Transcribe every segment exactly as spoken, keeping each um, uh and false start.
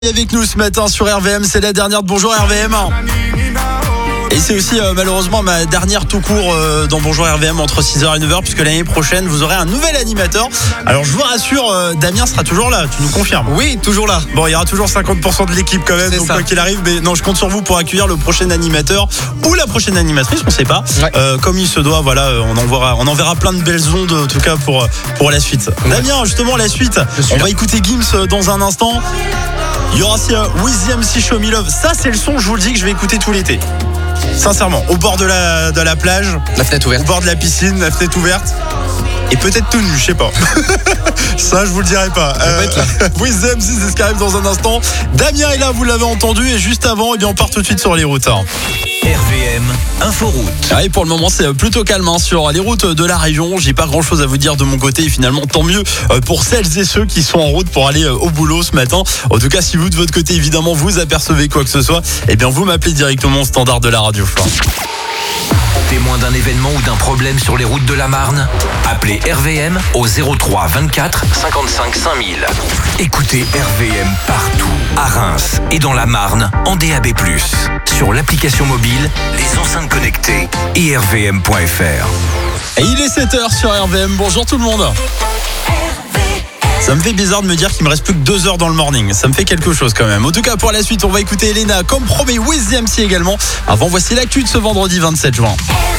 Avec nous ce matin sur R V M, c'est la dernière de Bonjour R V M. Et c'est aussi euh, malheureusement ma dernière tout court euh, dans Bonjour R V M entre six heures et neuf heures, puisque l'année prochaine vous aurez un nouvel animateur. Alors je vous rassure, euh, Damien sera toujours là, tu nous confirmes? Oui, toujours là. Bon, il y aura toujours cinquante pour cent de l'équipe quand même, C'est donc ça. quoi qu'il arrive. Mais non, je compte sur vous pour accueillir le prochain animateur ou la prochaine animatrice, on sait pas. Ouais. Euh, comme il se doit, voilà, euh, on enverra, on enverra plein de belles ondes en tout cas pour, pour la suite. Ouais. Damien, justement la suite, suis on là. va écouter Gims euh, dans un instant. Il y aura aussi euh, With The M C Show Me Love. Ça, c'est le son, je vous le dis, que je vais écouter tout l'été. Sincèrement, au bord de la, de la plage, La fenêtre au ouverte. bord de la piscine, la fenêtre ouverte. Et peut-être tout nu, je sais pas. Ça, je vous le dirai pas. pas être là. With The M C, c'est ce qui arrive dans un instant. Damien est là, vous l'avez entendu. Et juste avant, eh bien, on part tout de suite sur les routes. hein. R V M Inforoute. Ah, et pour le moment, c'est plutôt calme hein, sur les routes de la région. J'ai pas grand chose à vous dire de mon côté. Et finalement, tant mieux euh, pour celles et ceux qui sont en route pour aller euh, au boulot ce matin. En tout cas, si vous de votre côté, évidemment, vous apercevez quoi que ce soit, eh bien, vous m'appelez directement au standard de la radio. Témoin d'un événement ou d'un problème sur les routes de la Marne? Appelez R V M au zéro trois vingt-quatre cinquante-cinq cinq mille. Écoutez R V M partout, à Reims et dans la Marne, en D A B plus, sur l'application mobile, les enceintes connectées et R V M point F R. Et il est sept heures sur R V M. Bonjour tout le monde. Ça me fait bizarre de me dire qu'il me reste plus que deux heures dans le morning. Ça me fait quelque chose quand même. En tout cas, pour la suite, on va écouter Elena, comme promis, With The M C également. Avant, voici l'actu de ce vendredi vingt-sept juin.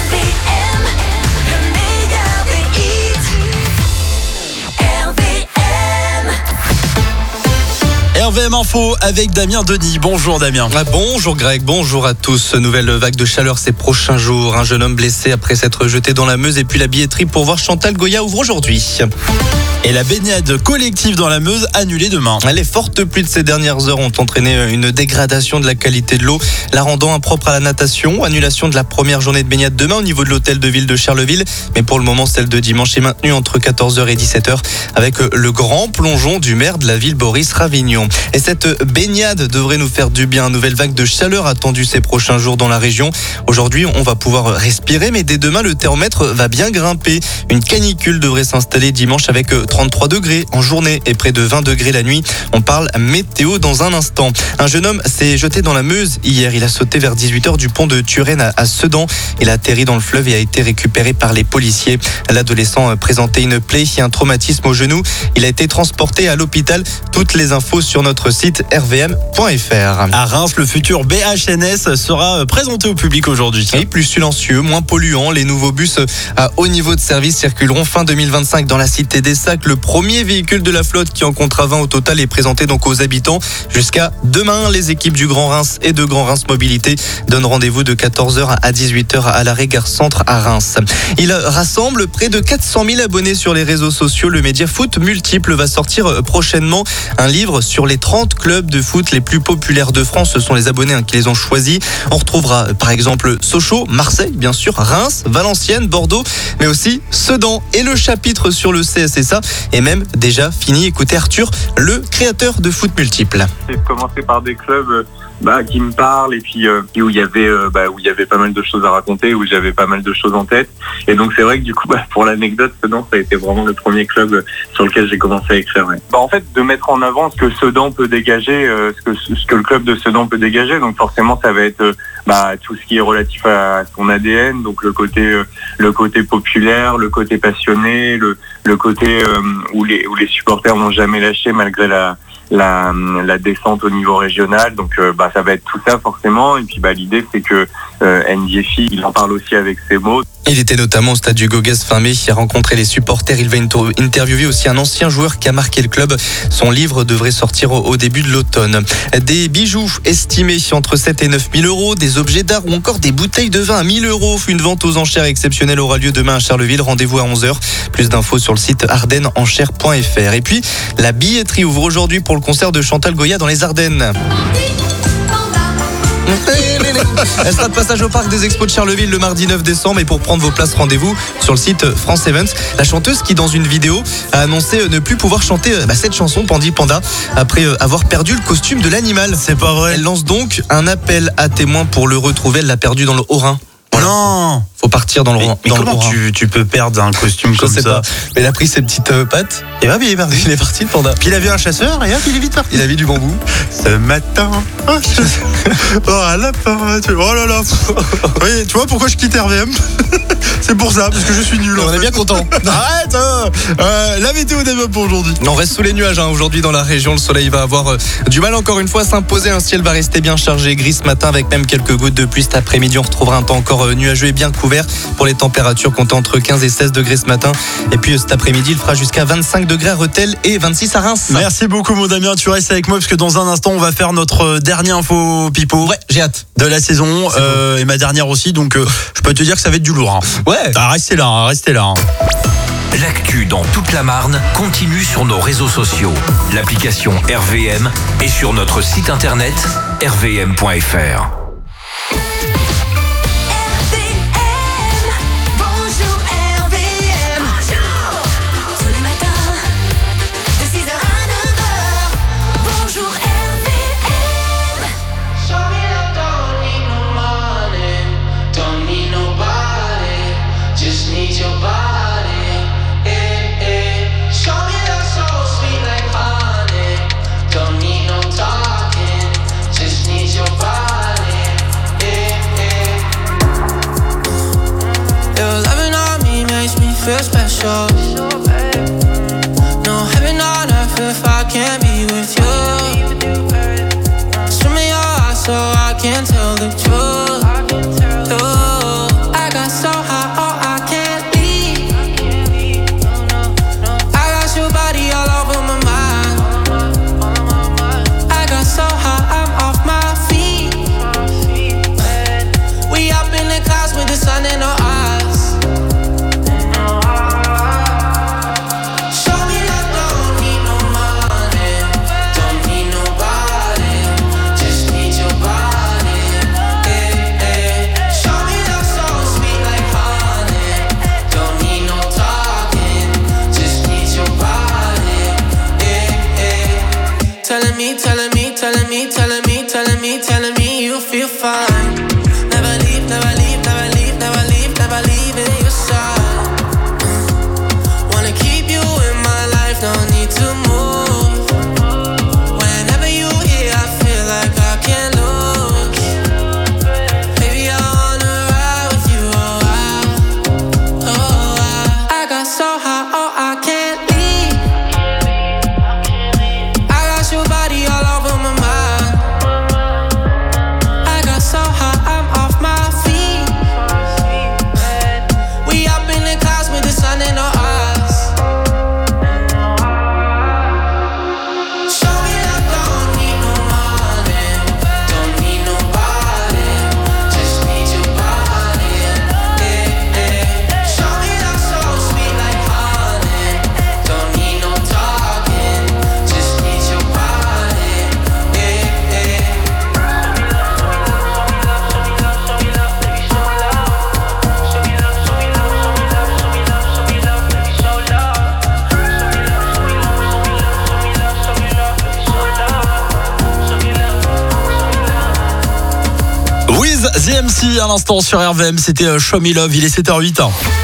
R V M Info avec Damien Denis. Bonjour Damien. Ah, bonjour Greg, bonjour à tous. Nouvelle vague de chaleur ces prochains jours. Un jeune homme blessé après s'être jeté dans la Meuse et puis la billetterie pour voir Chantal Goya ouvre aujourd'hui. Et la baignade collective dans la Meuse annulée demain. Les fortes pluies de ces dernières heures ont entraîné une dégradation de la qualité de l'eau, la rendant impropre à la natation. Annulation de la première journée de baignade demain au niveau de l'hôtel de ville de Charleville. Mais pour le moment, celle de dimanche est maintenue entre quatorze heures et dix-sept heures avec le grand plongeon du maire de la ville, Boris Ravignon. Et cette baignade devrait nous faire du bien. Nouvelle vague de chaleur attendue ces prochains jours dans la région. Aujourd'hui, on va pouvoir respirer, mais dès demain, le thermomètre va bien grimper. Une canicule devrait s'installer dimanche avec trente-trois degrés en journée et près de vingt degrés la nuit. On parle météo dans un instant. Un jeune homme s'est jeté dans la Meuse hier. Il a sauté vers dix-huit heures du pont de Turenne à Sedan. Il a atterri dans le fleuve et a été récupéré par les policiers. L'adolescent présentait une plaie et un traumatisme au genou. Il a été transporté à l'hôpital. Toutes les infos sur notre site r v m point f r. À Reims, le futur B H N S sera présenté au public aujourd'hui. Et plus silencieux, moins polluant, les nouveaux bus à haut niveau de service circuleront fin deux mille vingt-cinq dans la cité des Sacs. Le premier véhicule de la flotte qui en comptera vingt au total est présenté donc aux habitants. Jusqu'à demain, les équipes du Grand Reims et de Grand Reims Mobilité donnent rendez-vous de quatorze heures à dix-huit heures à l'arrêt Gare Centre à Reims. Il rassemble près de quatre cent mille abonnés sur les réseaux sociaux. Le média Foot Multiple va sortir prochainement un livre sur les trente clubs de foot les plus populaires de France. Ce sont les abonnés hein, qui les ont choisis. On retrouvera par exemple Sochaux, Marseille, bien sûr, Reims, Valenciennes, Bordeaux, mais aussi Sedan. Et le chapitre sur le C S S A est même déjà fini. Écoutez Arthur, le créateur de Foot Multiple. C'est de commencer par des clubs euh, bah, qui me parlent et puis euh, où il y avait euh, bah, où il y avait pas mal de choses à raconter, où j'avais pas mal de choses en tête. Et donc c'est vrai que du coup, bah, pour l'anecdote, Sedan, ça a été vraiment le premier club euh, sur lequel j'ai commencé à écrire. Ouais. Bah, en fait, de mettre en avant ce que Sedan peut dégager, euh, ce que ce que le club de Sedan peut dégager. Donc forcément, ça va être euh, bah, tout ce qui est relatif à son A D N, donc le côté euh, le côté populaire, le côté passionné, le le côté euh, où les où les supporters n'ont jamais lâché malgré la La, la descente au niveau régional, donc euh, bah ça va être tout ça forcément. Et puis bah l'idée c'est que euh, N D F I il en parle aussi avec ses mots. Il était notamment au stade du Goguès fin mai, il a rencontré les supporters. Il va inter- interviewer aussi un ancien joueur qui a marqué le club. Son livre devrait sortir au, au début de l'automne. Des bijoux estimés entre sept et neuf mille euros, des objets d'art ou encore des bouteilles de vin à mille euros. Une vente aux enchères exceptionnelle aura lieu demain à Charleville. Rendez-vous à onze heures. Plus d'infos sur le site ardennes enchères point f r. Et puis, la billetterie ouvre aujourd'hui pour le concert de Chantal Goya dans les Ardennes. Elle sera de passage au parc des Expos de Charleville le mardi neuf décembre. Et pour prendre vos places, rendez-vous sur le site France Events. La chanteuse qui, dans une vidéo, a annoncé ne plus pouvoir chanter bah, cette chanson Pandi Panda après avoir perdu le costume de l'animal. C'est pas vrai. Elle lance donc un appel à témoins pour le retrouver. Elle l'a perdu dans le Haut-Rhin. Non. Faut partir dans le Mais, rang. mais dans comment le rang. tu, tu peux perdre un costume Je comme sais ça pas. Mais il a pris ses petites euh, pattes. Et hop, il est parti. Il est parti le panda. Puis il a vu un chasseur et hop, il est vite parti. Il a vu du bambou. Ce matin, oh, je... oh un lapin, tu... oh là là. Oui, tu vois pourquoi je quitte R V M? C'est pour ça, parce que je suis nul. On en est fait. bien content. Arrête euh, euh, la météo des pour aujourd'hui. On reste sous les nuages hein. Aujourd'hui dans la région. Le soleil va avoir euh, du mal encore une fois à s'imposer. Un ciel va rester bien chargé, gris ce matin avec même quelques gouttes de pluie cet après-midi. On retrouvera un temps encore euh, nuageux et bien couvert. Pour les températures, comptez entre quinze et seize degrés ce matin. Et puis euh, cet après-midi, il fera jusqu'à vingt-cinq degrés à Rethel et vingt-six à Reims. Merci beaucoup mon Damien, tu restes avec moi parce que dans un instant on va faire notre dernière info pipo Ouais, j'ai hâte. de la saison euh, et ma dernière aussi, donc euh, je peux te dire que ça va être du lourd. Hein. Ouais. Ah, restez là, hein, restez là. Hein. L'actu dans toute la Marne continue sur nos réseaux sociaux, l'application R V M et sur notre site internet r v m point f r. Feel special. No heaven on earth if I can't be with you. Swim in your eyes so I can tell the truth. Ooh, I got so high, oh I can't leave. I got your body all over my mind. I got so high, I'm off my feet. We up in the clouds with the sun in our eyes. Telling me, telling me, telling me, telling me, telling me, telling me you feel fine. Never leave, never leave, never leave, never leave, never leave in your side. Wanna keep you in my life, no need to move. Whenever you here, I feel like I can't lose. Baby, I wanna ride with you, oh I, oh I. I got so high, oh I can't leave. Your body all over my mind. I got so high, I'm off my feet. We up in the clouds with the sun in our eyes. Show me that don't need no money, don't need nobody, just need your body. Yeah, yeah. Show me that so sweet like honey, don't need no talking, just need your body. With The M C à l'instant sur R V M, c'était Show Me Love, il est sept heures huit.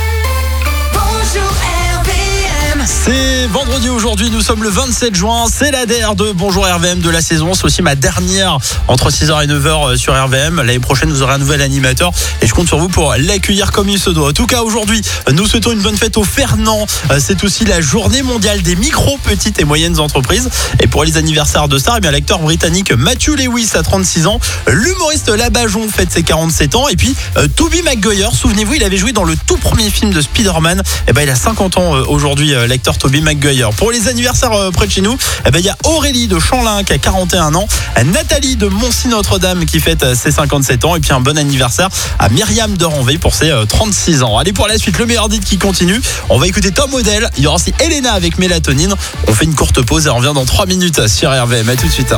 C'est vendredi aujourd'hui, nous sommes le vingt-sept juin, c'est la D R de Bonjour R V M de la saison, c'est aussi ma dernière entre six heures et neuf heures sur R V M. L'année prochaine vous aurez un nouvel animateur et je compte sur vous pour l'accueillir comme il se doit. En tout cas aujourd'hui, nous souhaitons une bonne fête aux Fernand, c'est aussi la journée mondiale des micro, petites et moyennes entreprises. Et pour les anniversaires de stars, eh bien l'acteur britannique Matthew Lewis a trente-six ans, l'humoriste Labajon fête ses quarante-sept ans et puis euh, Tobey Maguire, souvenez-vous, il avait joué dans le tout premier film de Spider-Man, et ben il a cinquante ans euh, aujourd'hui, euh, l'acteur Tobey Maguire. Pour les anniversaires euh, près de chez nous, eh ben il y a Aurélie de Chanlin qui a quarante et un ans, Nathalie de Moncy-Notre-Dame qui fête euh, ses cinquante-sept ans et puis un bon anniversaire à Myriam de Ranvé pour ses euh, trente-six ans. Allez, pour la suite, le meilleur dit qui continue. On va écouter Tom Odell, il y aura aussi Elena avec Mélatonine. On fait une courte pause et on revient dans trois minutes sur R V M. À tout de suite.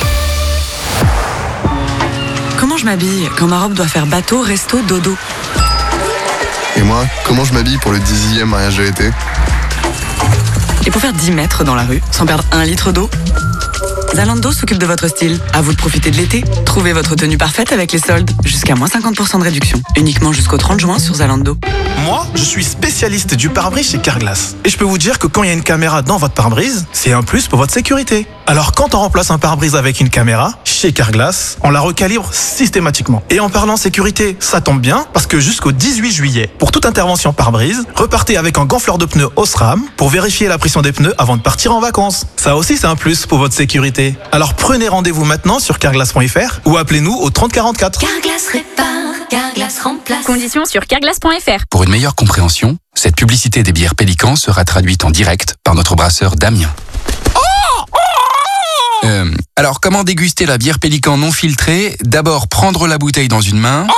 Comment je m'habille quand ma robe doit faire bateau, resto, dodo? Et moi, comment je m'habille pour le dixième mariage de l'été? Et pour faire dix mètres dans la rue, sans perdre un litre d'eau? Zalando s'occupe de votre style. À vous de profiter de l'été. Trouvez votre tenue parfaite avec les soldes. Jusqu'à moins cinquante pour cent de réduction. Uniquement jusqu'au trente juin sur Zalando. Moi, je suis spécialiste du pare-brise chez Carglass. Et je peux vous dire que quand il y a une caméra dans votre pare-brise, c'est un plus pour votre sécurité. Alors quand on remplace un pare-brise avec une caméra, chez Carglass, on la recalibre systématiquement. Et en parlant sécurité, ça tombe bien, parce que jusqu'au dix-huit juillet, pour toute intervention pare-brise, repartez avec un gonfleur de pneus Osram pour vérifier la pression des pneus avant de partir en vacances. Ça aussi, c'est un plus pour votre sécurité. Alors prenez rendez-vous maintenant sur carglass point f r ou appelez-nous au trente quarante-quatre. Carglass répare, Carglass remplace. Conditions sur carglass point f r. Pour une meilleure compréhension, cette publicité des bières Pélican sera traduite en direct par notre brasseur Damien. Euh, alors, comment déguster la bière Pélican non filtrée? D'abord, prendre la bouteille dans une main.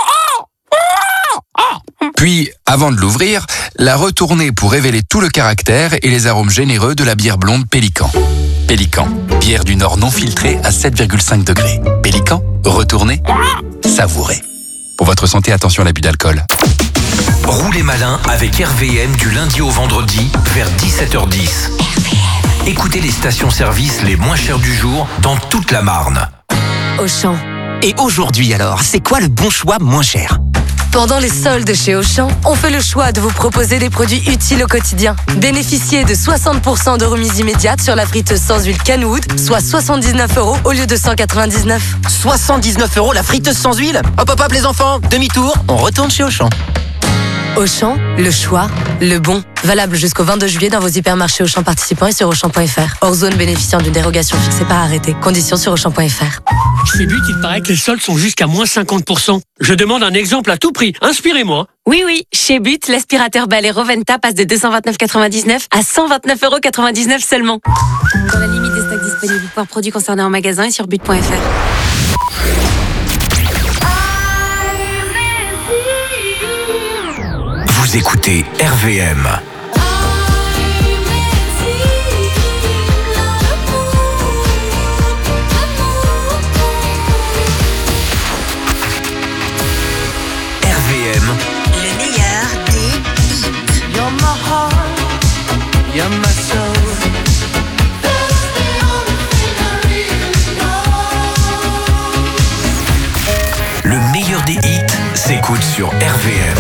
Puis, avant de l'ouvrir, la retourner pour révéler tout le caractère et les arômes généreux de la bière blonde Pélican. Pélican, bière du Nord non filtrée à sept virgule cinq degrés. Pélican, retournez, savourez. Pour votre santé, attention à l'abus d'alcool. Roulez malin avec R V M du lundi au vendredi vers dix-sept heures dix. Écoutez les stations-service les moins chères du jour dans toute la Marne. Auchan. Et aujourd'hui alors, c'est quoi le bon choix moins cher? Pendant les soldes chez Auchan, on fait le choix de vous proposer des produits utiles au quotidien. Bénéficiez de soixante pour cent de remise immédiate sur la friteuse sans huile Kenwood, soit soixante-dix-neuf euros au lieu de cent quatre-vingt-dix-neuf. soixante-dix-neuf euros la friteuse sans huile? Hop hop hop les enfants, demi-tour, on retourne chez Auchan. Auchan, le choix, le bon. Valable jusqu'au vingt-deux juillet dans vos hypermarchés Auchan participants et sur Auchan point f r. Hors zone bénéficiant d'une dérogation fixée par arrêté. Conditions sur Auchan point f r. Chez But, il paraît que les soldes sont jusqu'à moins cinquante pour cent. Je demande un exemple à tout prix. Inspirez-moi. Oui, oui. Chez But, l'aspirateur balai Roventa passe de deux cent vingt-neuf virgule quatre-vingt-dix-neuf à cent vingt-neuf virgule quatre-vingt-dix-neuf seulement. Dans la limite des stocks disponibles. Pour produits concernés en magasin et sur but point f r. Vous écoutez R V M. R V M. Le meilleur des hits. You're my heart, you're my soul. Le meilleur des hits s'écoute sur R V M.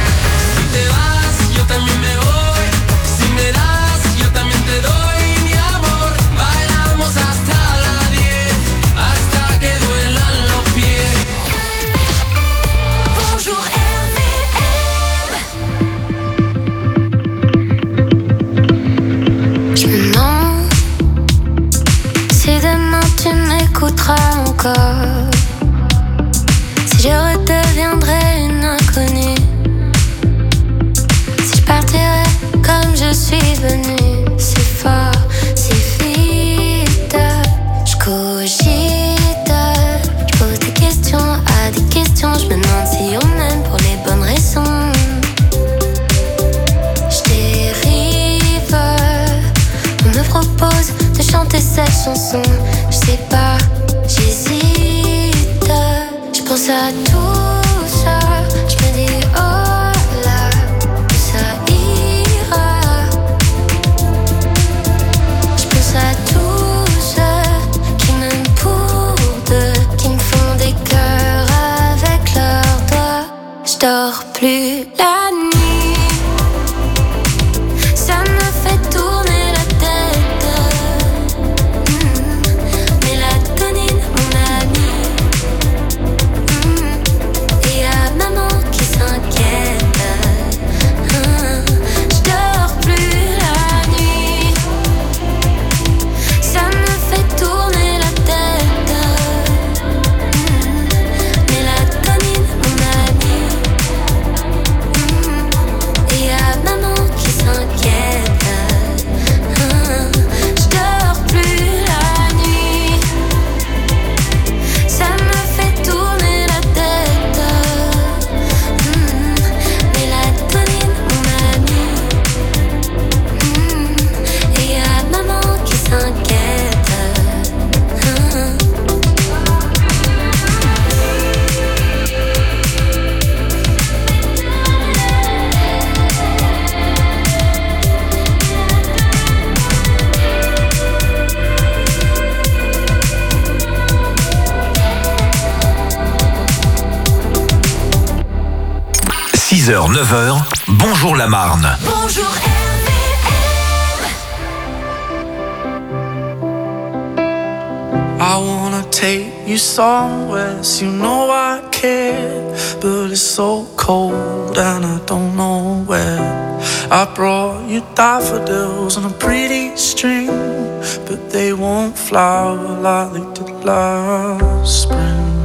Encore. Si je redeviendrais une inconnue, si je partirais comme je suis venue, c'est fort, c'est vite. Je cogite, je pose des questions à des questions. Je me demande si on m'aime pour les bonnes raisons. Je dérive, on me propose de chanter cette chanson. Je sais pas. J'hésite, je pense à tout ça, je me dis oh là, ça ira. Je pense à tous ceux qui m'aiment pour deux, qui me font des cœurs avec leurs doigts. Je dors plus la nuit, ça me fait tourner la tête. six heures, neuf heures, bonjour la Marne. Bonjour I wanna take you somewhere, so you know I care, but it's so cold and I don't know where. I brought you daffodils on a pretty string, but they won't flower like they did last spring.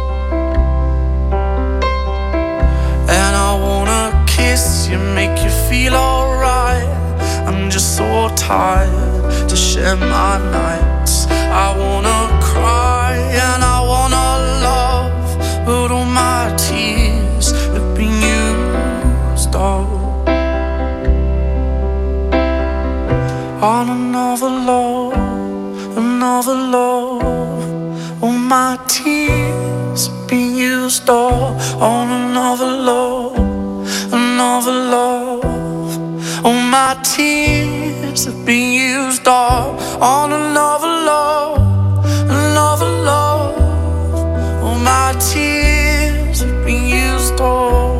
And I wanna kiss you, make you feel alright. I'm just so tired to share my nights. I wanna cry and I wanna love, but all my tears have been used up on another love, another love. All my tears have been used up on another love, another love. All my tears have been used up on another love, another love. All my tears have been used up.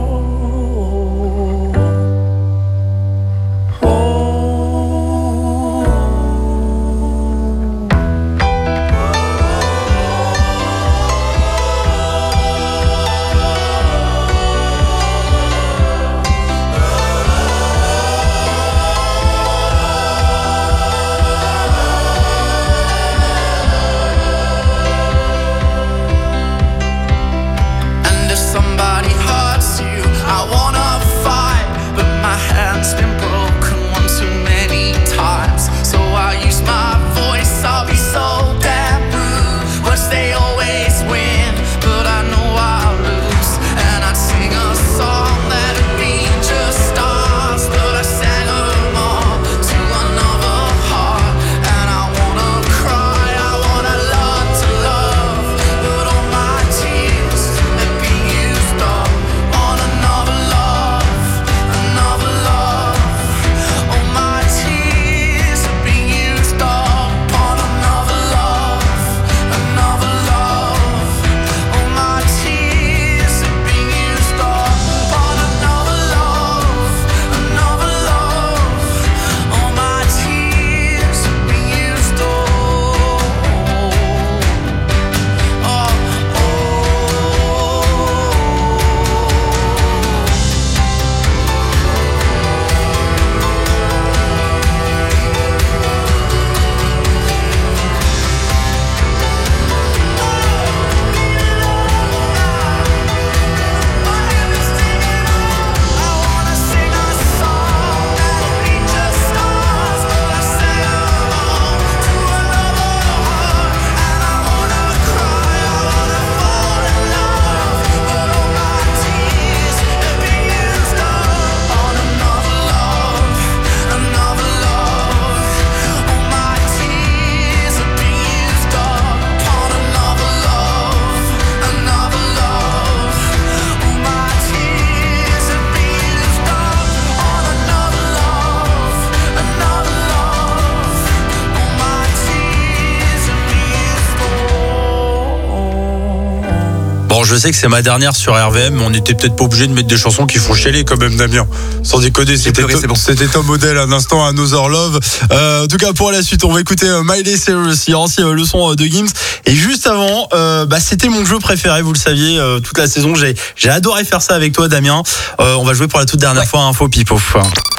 Je sais que c'est ma dernière sur R V M, mais on était peut-être pas obligé de mettre des chansons qui font chialer quand même, Damien. Sans déconner, c'était pleuré, c'est bon. C'était ton modèle un instant, Another Love. Euh, en tout cas, pour la suite, on va écouter euh, Miley Cyrus, ancien euh, le son euh, de Gims. Et juste avant, euh, bah, c'était mon jeu préféré, vous le saviez, euh, toute la saison. J'ai, j'ai adoré faire ça avec toi, Damien. Euh, on va jouer pour la toute dernière ouais. fois à Info Pipo. R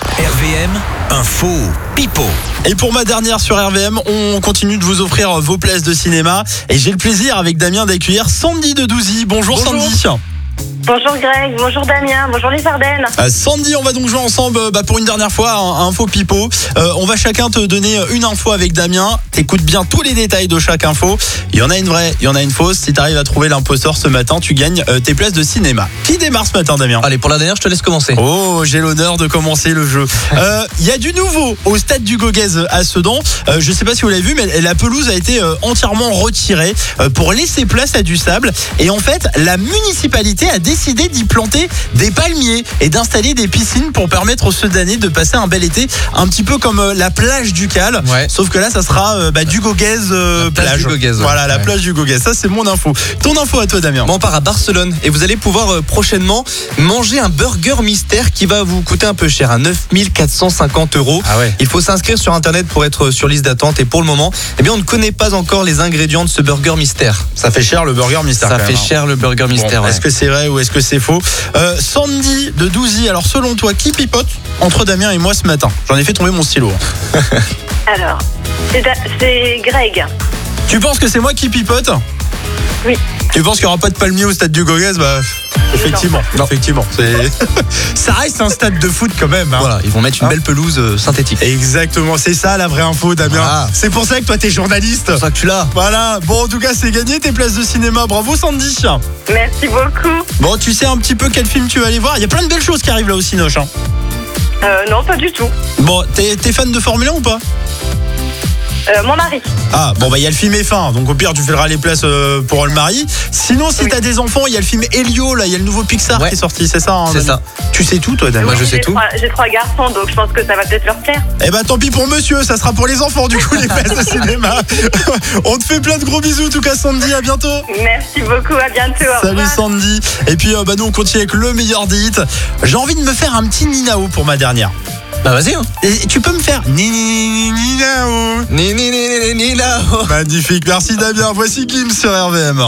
V M, Info Pipo. Et pour ma dernière sur R V M, on continue de vous offrir vos places de cinéma. Et j'ai le plaisir avec Damien d'accueillir Sandy de Douzy. Bonjour, bonjour. Sandy. Bonjour Greg, bonjour Damien, bonjour les Ardennes. Euh, Sandy, on va donc jouer ensemble bah, pour une dernière fois à Info Pipo. Euh, on va chacun te donner une info avec Damien. T'écoutes bien tous les détails de chaque info. Il y en a une vraie, il y en a une fausse. Si t'arrives à trouver l'imposteur ce matin, tu gagnes euh, tes places de cinéma. Qui démarre ce matin, Damien ? Allez, pour la dernière, je te laisse commencer. Oh, j'ai l'honneur de commencer le jeu. Il euh, y a du nouveau au stade du Gauguez à Sedan. Euh, je sais pas si vous l'avez vu, mais la pelouse a été euh, entièrement retirée euh, pour laisser place à du sable. Et en fait, la municipalité a décidé décidé d'y planter des palmiers et d'installer des piscines pour permettre aux Sedanais de passer un bel été, un petit peu comme euh, la plage du Cal. Ouais. Sauf que là, ça sera euh, bah, du Gauguez euh, plage plage. du Gauguez, ouais. Voilà, la Ouais. plage du Gauguez. Ça, c'est mon info. Ton info à toi, Damien. Bon, on part à Barcelone et vous allez pouvoir euh, prochainement manger un burger mystère qui va vous coûter un peu cher, à neuf mille quatre cent cinquante euros. Ah ouais. Il faut s'inscrire sur internet pour être sur liste d'attente et pour le moment, eh bien, on ne connaît pas encore les ingrédients de ce burger mystère. Ça fait cher le burger mystère. Ça quand fait même, hein. cher le burger mystère. Bon, ouais. Est-ce que c'est vrai ou est-ce que c'est faux? euh, Sandy de Douzy, alors selon toi, qui pipote entre Damien et moi ce matin? J'en ai fait tomber mon stylo. Alors, c'est Da- c'est Greg. Tu penses que c'est moi qui pipote? Oui. Tu penses qu'il n'y aura pas de palmier au stade du Gauguez? Bah, effectivement, effectivement. C'est... ça reste un stade de foot quand même. Hein. Voilà, ils vont mettre une Hein belle pelouse euh, synthétique. Exactement, c'est ça la vraie info, Damien. Voilà. C'est pour ça que toi t'es journaliste. C'est pour ça que tu l'as. Voilà, bon en tout cas c'est gagné tes places de cinéma. Bravo Sandy. Merci beaucoup. Bon, tu sais un petit peu quel film tu vas aller voir? Il y a plein de belles choses qui arrivent là au Cinoche. Hein. Euh, non, pas du tout. Bon, t'es, t'es fan de Formule un ou pas? Euh, mon mari. Ah, bon bah il y a le film F un, donc au pire tu feras les places euh, pour le mari. Sinon si Oui. t'as des enfants, il y a le film Elio, là il y a le nouveau Pixar Ouais. qui est sorti, c'est ça hein, C'est Damien? ça. Tu sais tout toi Damien? Moi, je Oui, sais j'ai tout. Trois, j'ai trois garçons, donc je pense que ça va peut-être leur plaire. Eh bah tant pis pour monsieur, ça sera pour les enfants du coup les places de cinéma. On te fait plein de gros bisous en tout cas Sandy, à bientôt. Merci beaucoup, à bientôt. Au Salut revoir. Sandy. Et puis euh, bah nous on continue avec le meilleur des hits. J'ai envie de me faire un petit Ninao pour ma dernière. Bah vas-y. Hein. Et tu peux me faire ni ni ni ni Ninao. Ni ni ni ni ni là. Magnifique, merci Damien. Voici Kim sur R V M.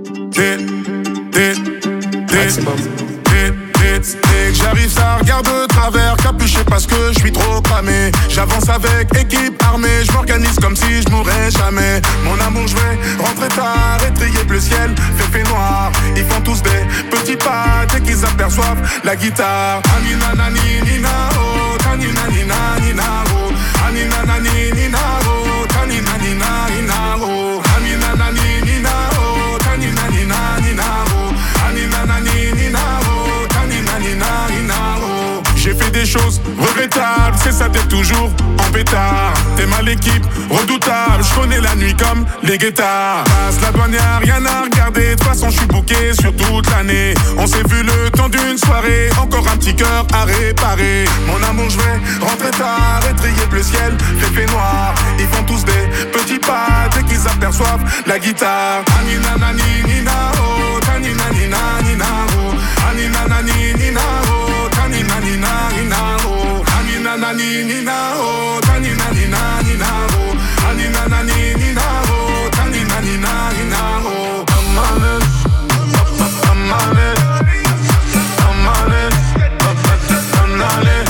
Dès que j'arrive ça regarde de travers, capuché parce que je suis trop cramé. J'avance avec équipe armée, je m'organise comme si je mourrais jamais. Mon amour je vais rentrer tard, étrier bleu ciel, fait fait noir. Ils font tous des petits pas dès qu'ils aperçoivent la guitare. Anina nani nina oh, tanina nina nina oh. Anina nani nina oh, tanina nina nina oh. Anina nani nina oh, tanina nina nina oh. Anina nani nina oh, tanina nina nina oh. J'ai fait des choses regrettables, c'est ça d'être toujours en pétard. T'es mal l'équipe, redoutable, je connais la nuit comme les guettards. Passe la douane, y'a rien à regarder, de toute façon je suis booké sur toute l'année. On s'est vu le temps d'une soirée, encore un petit cœur à réparer. Mon amour je vais rentrer tard, étrier bleu ciel, fait fait noir. Ils font tous des petits pas dès qu'ils aperçoivent la guitare. Anina nani nina oh, tanina nina nina oh. Anina nani nina oh, tanina nina nina oh. Anina nani nina oh, tanina nina nina oh. Anina nani nina oh, tanina nina nina oh. I'm on it, I'm on it, I'm on it, I'm on it.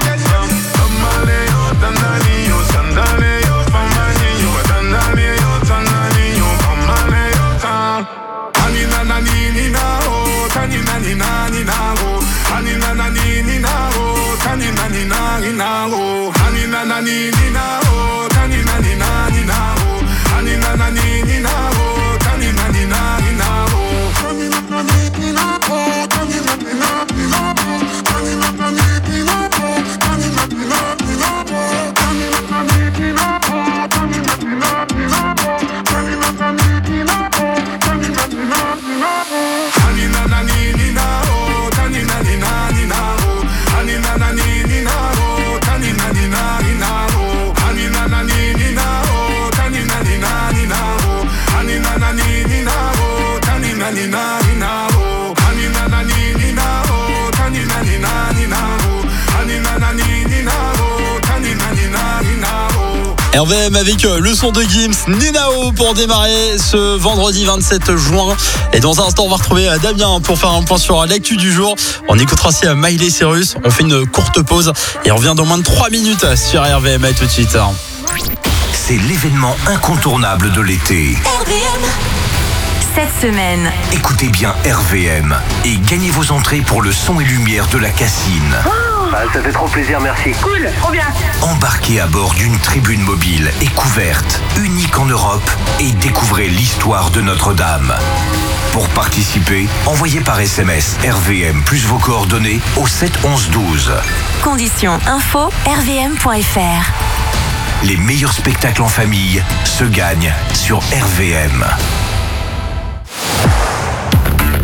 R V M avec le son de Gims, Ninao pour démarrer ce vendredi vingt-sept juin. Et dans un instant, on va retrouver Damien pour faire un point sur l'actu du jour. On écoutera aussi Miley Cyrus. On fait une courte pause et on revient dans moins de trois minutes sur R V M. À tout de suite. C'est l'événement incontournable de l'été. R V M. Cette semaine, Écoutez bien R V M et gagnez vos entrées pour le son et lumière de la Cassine. Ah, ça fait trop plaisir, merci. Cool, trop bien. Embarquez à bord d'une tribune mobile et couverte, unique en Europe, et découvrez l'histoire de Notre-Dame. Pour participer, envoyez par S M S R V M plus vos coordonnées au sept onze douze. conditions info r v m point f r. Les meilleurs spectacles en famille se gagnent sur R V M.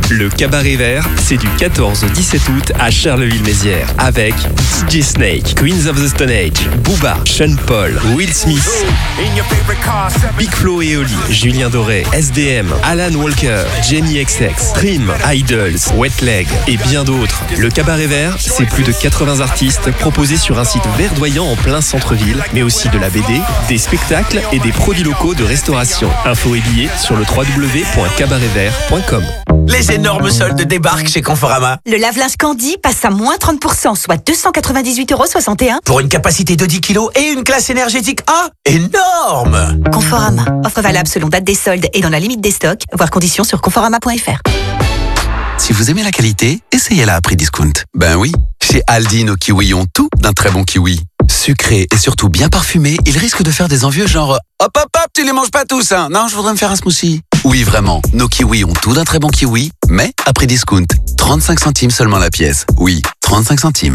Le Cabaret Vert, c'est du quatorze au dix-sept août à Charleville-Mézières avec D J Snake, Queens of the Stone Age, Booba, Sean Paul, Will Smith, Big Flo et Oli, Julien Doré, S D M, Alan Walker, Jenny X X, Trim, Idols, Wet Leg et bien d'autres. Le Cabaret Vert, c'est plus de quatre-vingts artistes proposés sur un site verdoyant en plein centre-ville, mais aussi de la B D, des spectacles et des produits locaux de restauration. Infos et billets sur le w w w point cabaret vert point com. Les énormes soldes débarquent chez Conforama. Le lave-linge Candy passe à moins trente pour cent, soit deux cent quatre-vingt-dix-huit euros soixante et un. Pour une capacité de dix kilos et une classe énergétique A, énorme! Conforama, offre valable selon date des soldes et dans la limite des stocks, voire conditions sur conforama point f r. Si vous aimez la qualité, essayez-la à prix discount. Ben oui, chez Aldi, nos kiwis ont tout d'un très bon kiwi. Sucré et surtout bien parfumé, ils risquent de faire des envieux genre « Hop hop hop, tu les manges pas tous, hein? Non, je voudrais me faire un smoothie. » Oui, vraiment, nos kiwis ont tout d'un très bon kiwi, mais à prix discount. trente-cinq centimes seulement la pièce. Oui, trente-cinq centimes.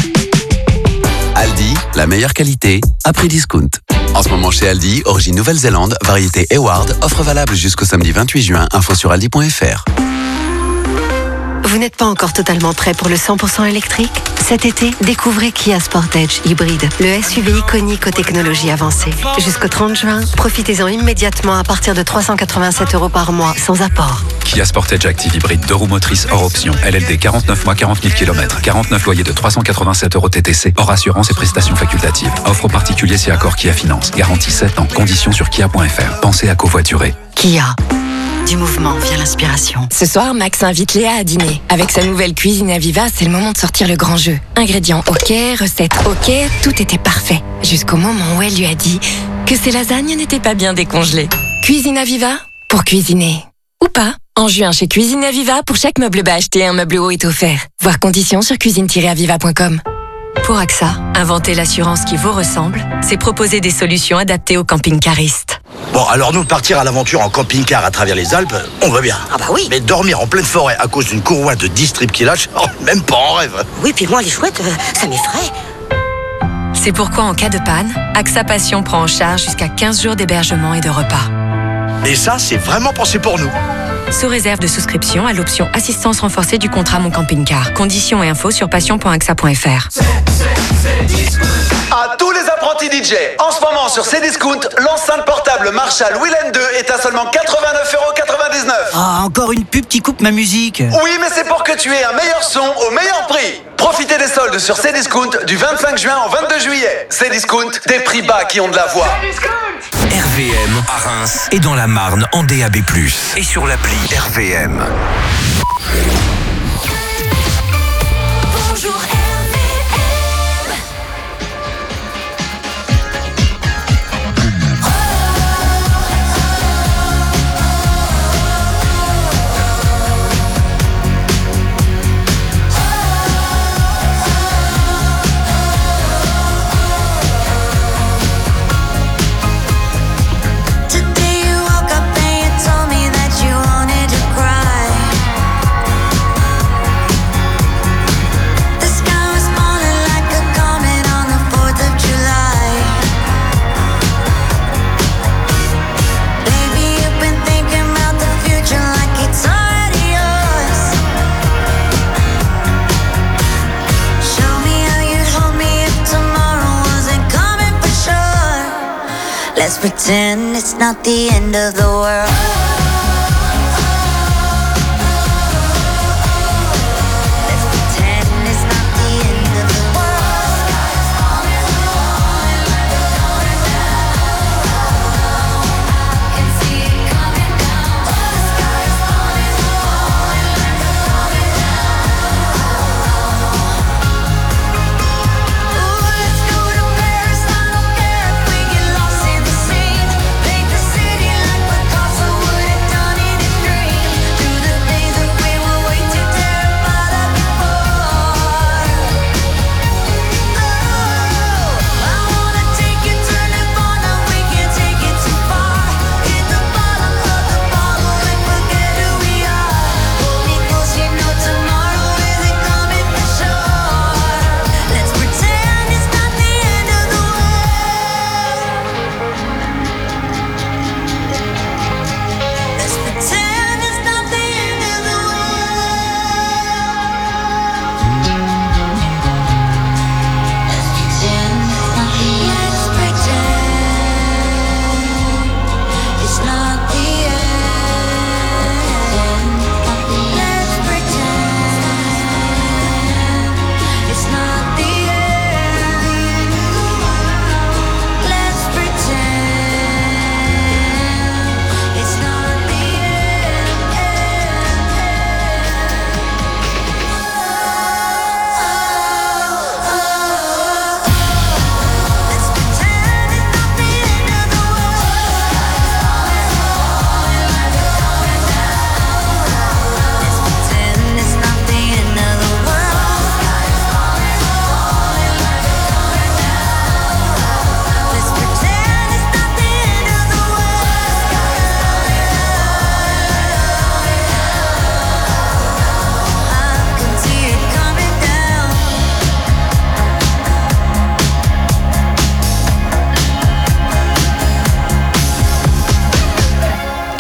Aldi, la meilleure qualité, à prix discount. En ce moment chez Aldi, origine Nouvelle-Zélande, variété Eward, offre valable jusqu'au samedi vingt-huit juin, info sur aldi point f r. Vous n'êtes pas encore totalement prêt pour le cent pour cent électrique? Cet été, découvrez Kia Sportage Hybride, le S U V iconique aux technologies avancées. Jusqu'au trente juin, profitez-en immédiatement à partir de trois cent quatre-vingt-sept euros par mois, sans apport. Kia Sportage Active Hybride, deux roues motrices hors option. L L D quarante-neuf mois, quarante mille kilomètres. quarante-neuf loyers de trois cent quatre-vingt-sept euros T T C, hors assurance et prestations facultatives. Offre particulier si accord Kia Finance. Garantie sept ans. Conditions sur kia point f r. Pensez à covoiturer. Kia. Du mouvement vient l'inspiration. Ce soir, Max invite Léa à dîner. Avec sa nouvelle cuisine Aviva, c'est le moment de sortir le grand jeu. Ingrédients ok, recettes ok, tout était parfait. Jusqu'au moment où elle lui a dit que ses lasagnes n'étaient pas bien décongelées. Cuisine Aviva, pour cuisiner. Ou pas. En juin, chez Cuisine Aviva, pour chaque meuble bas acheté, un meuble haut est offert. Voir conditions sur cuisine tiret aviva point com. Pour A X A, inventer l'assurance qui vous ressemble, c'est proposer des solutions adaptées aux camping-caristes. Bon, alors nous, partir à l'aventure en camping-car à travers les Alpes, on va bien. Ah bah oui. Mais dormir en pleine forêt à cause d'une courroie de dix strips qui lâche, oh, même pas en rêve. Oui, puis moi, les chouettes, euh, ça m'effraie. C'est pourquoi, en cas de panne, A X A Passion prend en charge jusqu'à quinze jours d'hébergement et de repas. Et ça, c'est vraiment pensé pour nous. Sous réserve de souscription à l'option assistance renforcée du contrat Mon Camping-Car. Conditions et infos sur passion point axa point f r. À tous les apprentis D J, en ce moment sur Cdiscount, l'enceinte portable Marshall Willen deux est à seulement quatre-vingt-neuf euros quatre-vingt-dix-neuf. Ah, encore une pub qui coupe ma musique. Oui, mais c'est pour que tu aies un meilleur son au meilleur prix. Profitez des soldes sur Cdiscount du vingt-cinq juin au vingt-deux juillet. Cdiscount, des prix bas qui ont de la voix. R V M à Reims et dans la Marne en D A B plus, et sur l'appli R V M. Bonjour Let's pretend it's not the end of the world. Picasso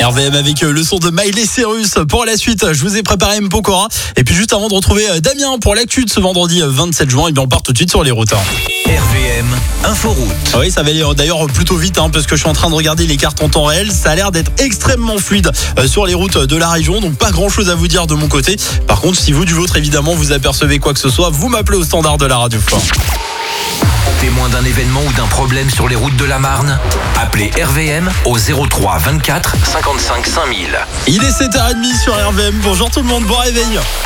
R V M avec le son de Miley Cyrus. Pour la suite, je vous ai préparé M. Pokora. Et puis juste avant de retrouver Damien pour l'actu de ce vendredi vingt-sept juin, et bien on part tout de suite sur les routes. R V M Inforoute. Oui, ça va aller d'ailleurs plutôt vite hein, parce que je suis en train de regarder les cartes en temps réel. Ça a l'air d'être extrêmement fluide euh, sur les routes de la région. Donc pas grand chose à vous dire de mon côté. Par contre, si vous du vôtre évidemment vous apercevez quoi que ce soit, vous m'appelez au standard de la radio. Témoin d'un événement ou d'un problème sur les routes de la Marne? Appelez R V M au zéro trois vingt-quatre cinquante-cinq cinq mille. Il est sept heures trente sur R V M. Bonjour tout le monde, bon réveil.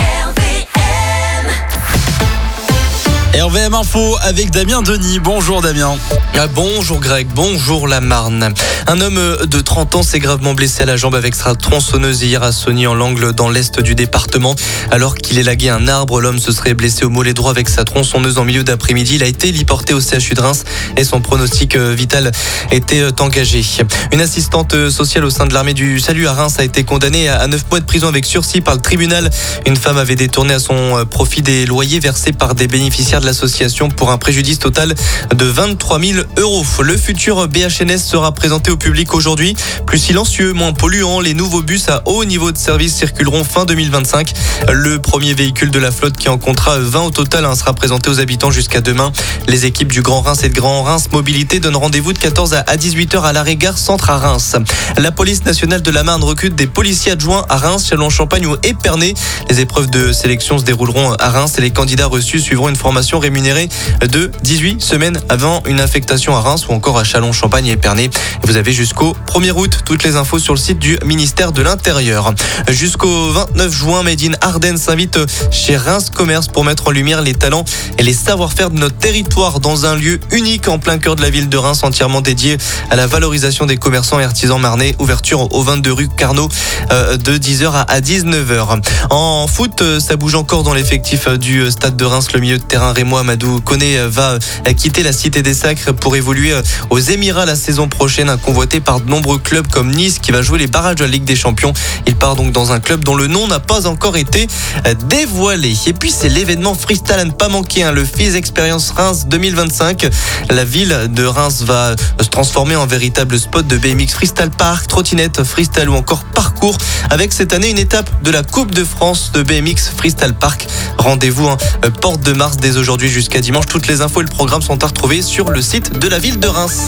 R V M Info avec Damien Denis. Bonjour Damien. Ah, bonjour Greg, bonjour la Marne. Un homme de trente ans s'est gravement blessé à la jambe avec sa tronçonneuse hier à Sogny en l'Angle dans l'est du département. Alors qu'il élaguait un arbre, l'homme se serait blessé au mollet droit avec sa tronçonneuse en milieu d'après-midi. Il a été héliporté au C H U de Reims et son pronostic vital était engagé. Une assistante sociale au sein de l'armée du salut à Reims a été condamnée à neuf mois de prison avec sursis par le tribunal. Une femme avait détourné à son profit des loyers versés par des bénéficiaires de l'association pour un préjudice total de vingt-trois mille euros. Le futur B H N S sera présenté au public aujourd'hui. Plus silencieux, moins polluant, les nouveaux bus à haut niveau de service circuleront fin deux mille vingt-cinq. Le premier véhicule de la flotte qui en comptera vingt au total hein, sera présenté aux habitants jusqu'à demain. Les équipes du Grand Reims et de Grand Reims Mobilité donnent rendez-vous de quatorze à dix-huit heures à l'arrêt gare Centre à Reims. La police nationale de la Marne recrute des policiers adjoints à Reims, Châlons-Champagne ou Épernay. Les épreuves de sélection se dérouleront à Reims et les candidats reçus suivront une formation rémunérée de dix-huit semaines avant une affectation à Reims ou encore à Châlons-Champagne et Épernay. Vous avez jusqu'au premier août toutes les infos sur le site du ministère de l'Intérieur. Jusqu'au vingt-neuf juin, Made in Ardennes s'invite chez Reims Commerce pour mettre en lumière les talents et les savoir-faire de notre territoire dans un lieu unique en plein cœur de la ville de Reims, entièrement dédié à la valorisation des commerçants et artisans marnais. Ouverture au vingt-deux rue Carnot euh, de dix heures à dix-neuf heures. En foot, ça bouge encore dans l'effectif du stade de Reims. Le milieu de terrain rémois Amadou Koné va quitter la Cité des Sacres pour évoluer aux Émirats la saison prochaine, convoité par de nombreux clubs comme Nice qui va jouer les barrages de la Ligue des Champions. Il part donc dans un club dont le nom n'a pas encore été dévoilé. Et puis c'est l'événement freestyle à ne pas manquer, hein, le Fizz Experience Reims deux mille vingt-cinq. La ville de Reims va se transformer en véritable spot de B M X freestyle park, trottinette, freestyle ou encore parcours, avec cette année une étape de la Coupe de France de B M X freestyle park. Rendez-vous hein, porte de Mars dès aujourd'hui jusqu'à dimanche. Toutes les infos et le programme sont à retrouver sur le site de la ville de Reims.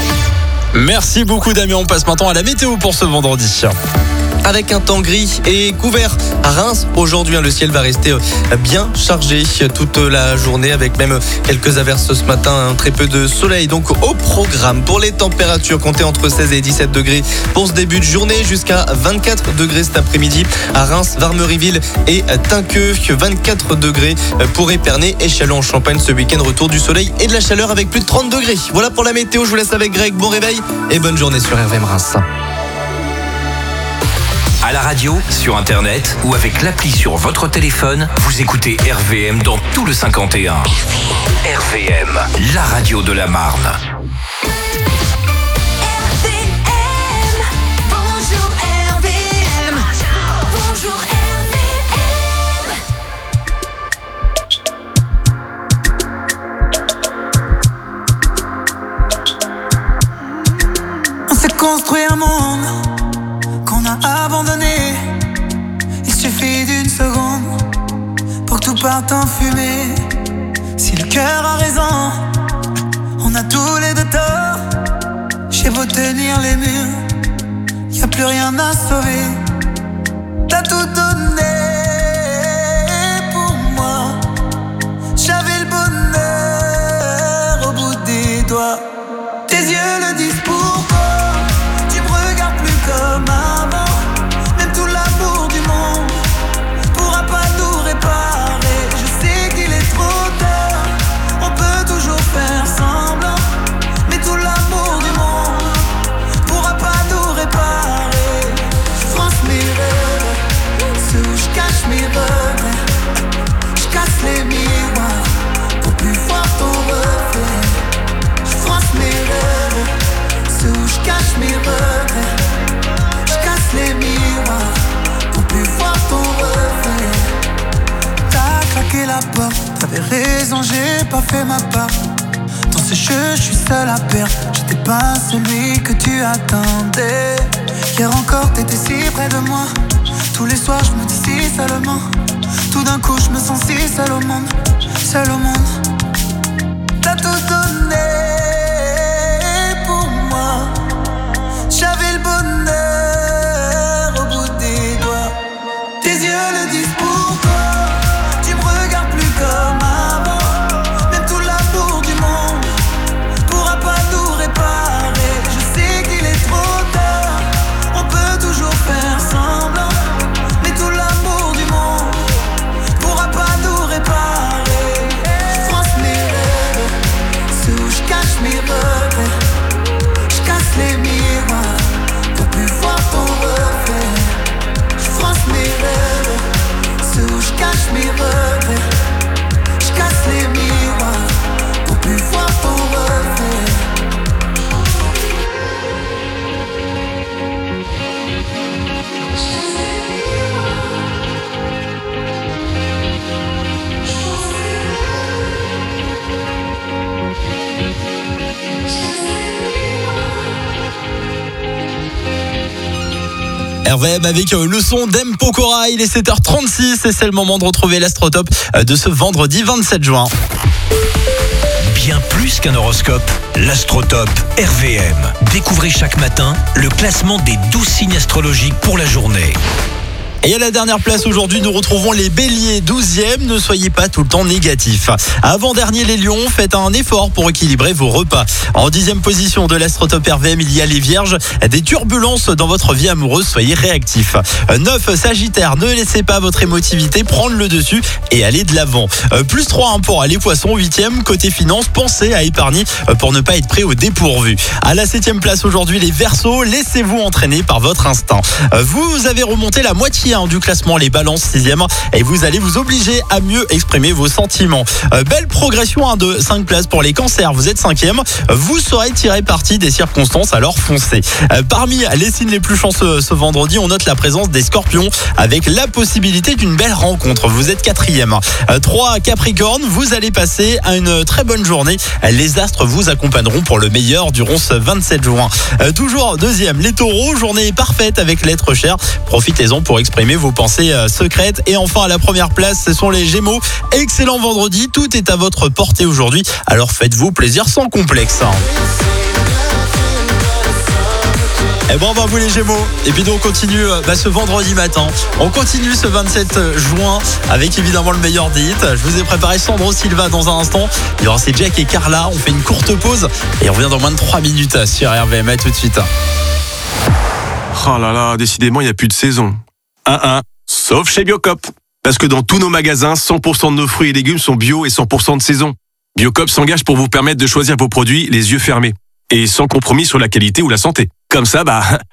Merci beaucoup Damien, on passe maintenant à la météo pour ce vendredi. Avec un temps gris et couvert à Reims. Aujourd'hui, le ciel va rester bien chargé toute la journée avec même quelques averses ce matin, très peu de soleil. Donc au programme, pour les températures, comptez entre seize et dix-sept degrés pour ce début de journée, jusqu'à vingt-quatre degrés cet après-midi à Reims, Varmeriville et Tinqueux, vingt-quatre degrés pour Épernay et Châlons-en-Champagne. Ce week-end, retour du soleil et de la chaleur avec plus de trente degrés. Voilà pour la météo, je vous laisse avec Greg. Bon réveil et bonne journée sur R V M Reims. À la radio, sur internet ou avec l'appli sur votre téléphone, vous écoutez R V M dans tout le cinquante et un. R V M, la radio de la Marne. On s'est construit un monde qu'on a abandonné. Il suffit d'une seconde pour que tout parte en fumée. Si le cœur a raison, on a tous les deux tort. J'ai beau tenir les murs, y a plus rien à sauver. T'as tout donné pour moi. J'avais le bonheur au bout des doigts. Tes yeux le disent pourquoi. Tu me regardes plus comme avant. Même tout l'amour du monde pourra pas tout réparer. Je sais qu'il est trop tard, on peut toujours faire semblant. Mais tout l'amour du monde pourra pas tout réparer. Je France mes rêves, ceux où je cache mes regrets. Je casse les miroirs pour plus voir ton reflet. Je France mes rêves, ceux où je cache mes regrets. Je casse les miroirs pour plus voir ton reflet. T'as claqué la porte, t'avais raison, j'ai pas fait ma part. Dans ce jeu, je suis seul à perdre. J'étais pas celui que tu attendais. Hier encore t'étais si près de moi. Tous les soirs je me dis si seulement. Tout d'un coup je me sens si seul au monde. Seul au monde. T'as tout donné pour moi. J'avais le bonheur au bout des doigts. Tes yeux le disent pourquoi. Tu me regardes plus comme avant. Même tout l'amour du monde pourra pas tout réparer. Je sais qu'il est trop tard. On peut toujours faire semblant. Mais tout l'amour du monde pourra pas tout réparer. Je France mes rêves, ceux où je cache mes regrets. Je casse les miroirs pour plus voir ton reflet. Je France mes rêves, ceux où je cache mes regrets. Je casse les miroirs pour plus voir ton reflet. R V M avec le son d'M Pokora, il est sept heures trente-six et c'est le moment de retrouver l'Astrotop de ce vendredi vingt-sept juin. Bien plus qu'un horoscope, l'Astrotop R V M. Découvrez chaque matin le classement des douze signes astrologiques pour la journée. Et à la dernière place aujourd'hui, nous retrouvons les béliers, douzième. Ne soyez pas tout le temps négatifs. Avant-dernier, les lions, faites un effort pour équilibrer vos repas. En dixième position de l'Astrotop R V M, il y a les vierges. Des turbulences dans votre vie amoureuse, soyez réactifs. neuf, sagittaire, ne laissez pas votre émotivité prendre le dessus et allez de l'avant. Plus trois hein, pour les poissons. huitième, côté finance, pensez à épargner pour ne pas être pris au dépourvu. À la septième place aujourd'hui, les verseaux, laissez-vous entraîner par votre instinct. Vous avez remonté la moitié du classement, les balances sixième, et vous allez vous obliger à mieux exprimer vos sentiments. Euh, belle progression hein, de cinq places pour les cancers, vous êtes cinquième, vous saurez tirer parti des circonstances, alors foncez. Euh, parmi les signes les plus chanceux ce vendredi, on note la présence des scorpions avec la possibilité d'une belle rencontre, vous êtes quatrième. Euh, trois, Capricorne, vous allez passer à une très bonne journée, les astres vous accompagneront pour le meilleur durant ce vingt-sept juin. Euh, toujours deuxième, les taureaux, journée parfaite avec l'être cher, profitez-en pour exprimer vos pensées secrètes. Et enfin à la première place, ce sont les Gémeaux. Excellent vendredi, tout est à votre portée aujourd'hui, alors faites-vous plaisir sans complexe. Et bon, bah vous les Gémeaux. Et puis donc on continue bah, ce vendredi matin. On continue ce vingt-sept juin avec évidemment le meilleur des hits. Je vous ai préparé Sandro Silva dans un instant. Il y aura c'est Jack et Carla. On fait une courte pause et on revient dans moins de trois minutes sur R V M. À tout de suite. Oh là là, décidément il n'y a plus de saison. Un un, sauf chez Biocop. Parce que dans tous nos magasins, cent pour cent de nos fruits et légumes sont bio et cent pour cent de saison. Biocop s'engage pour vous permettre de choisir vos produits les yeux fermés. Et sans compromis sur la qualité ou la santé. Comme ça, bah,